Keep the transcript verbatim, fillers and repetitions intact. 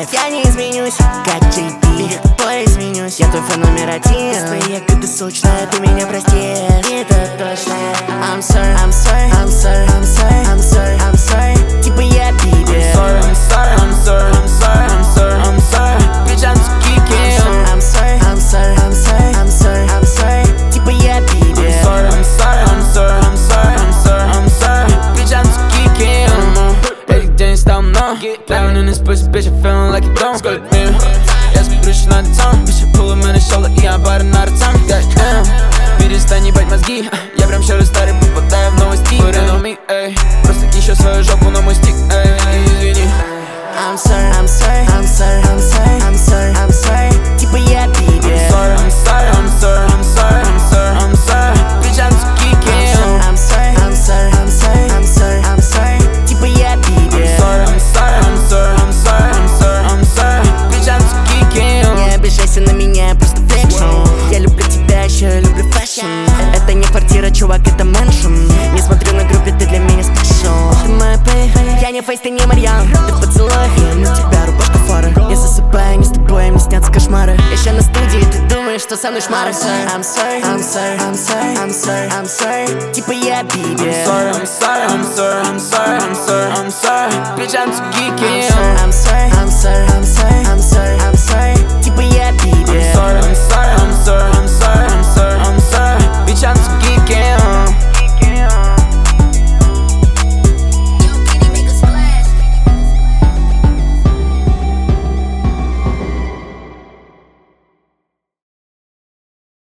лайф. Я не изменюсь, как джей пи, тобой изменюсь. Я твой фэн номер один. Свои ягоды сочная, ты меня простишь. Это точно. I'm sorry, I'm sorry, I'm sorry, I'm sorry, I'm sorry, I'm sorry. Типа я биби. I'm sorry, I'm sorry, I'm sorry, I'm sorry, I'm sorry, I'm sorry. Bitch, I'm too geeky. I'm sorry, I'm sorry, I'm sorry, I'm sorry, I'm sorry. Типа я биби. I'm sorry, I'm sorry, I'm sorry, I'm sorry, I'm sorry, I'm sorry. Bitch, I'm too geeky. Этих день стал мной. Living in this pussy, bitch, I'm feeling like it don't. Сколько мир, я смотрю, что надо там. Bitch, я pull меня шола, и я бары на ротами. Goddamn, перестань ебать мозги. Я прям щерый старый, попадаю в новости. Put it on me, эй. Просто ищу свою жопу на мой стик, эй. Извини. I'm sorry, I'm sorry, I'm sorry, I'm sorry, I'm sorry, I'm sorry. Типа я биби. I'm sorry, I'm sorry, I'm sorry, I'm sorry, I'm sorry, I'm sorry. Bitch, I'm too geeky. I'm sorry, I'm sorry, I'm sorry, I'm sorry, I'm sorry. Типа я биби. I'm sorry, I'm sorry, I'm sorry, I'm sorry, I'm sorry, I'm sorry. Bitch, I'm too geeky. Не обижайся на меня, просто фикшн. Я люблю тебя, еще я люблю фэшн. Это не квартира, чувак, это мэншн. Не смотрю на группе, ты для меня спешл. Ты моя пэй, я не фейс, ты не Марьян. Ты поцелуй, я на тебя рубашка фары. Я засыпаю, не с тобой, мне снятся кошмары. Еще на студии, ты думаешь, что со мной шмары. I'm sorry, I'm sorry, I'm sorry, I'm sorry, I'm sorry. Типа я биби. I'm sorry, I'm sorry, I'm sorry, I'm sorry, I'm sorry, I'm sorry. Bitch, I'm too geeky. I'm sorry, I'm sorry, I'm sorry, I'm sorry, I'm sorry. Типа я биби. I'm sorry, I'm sorry.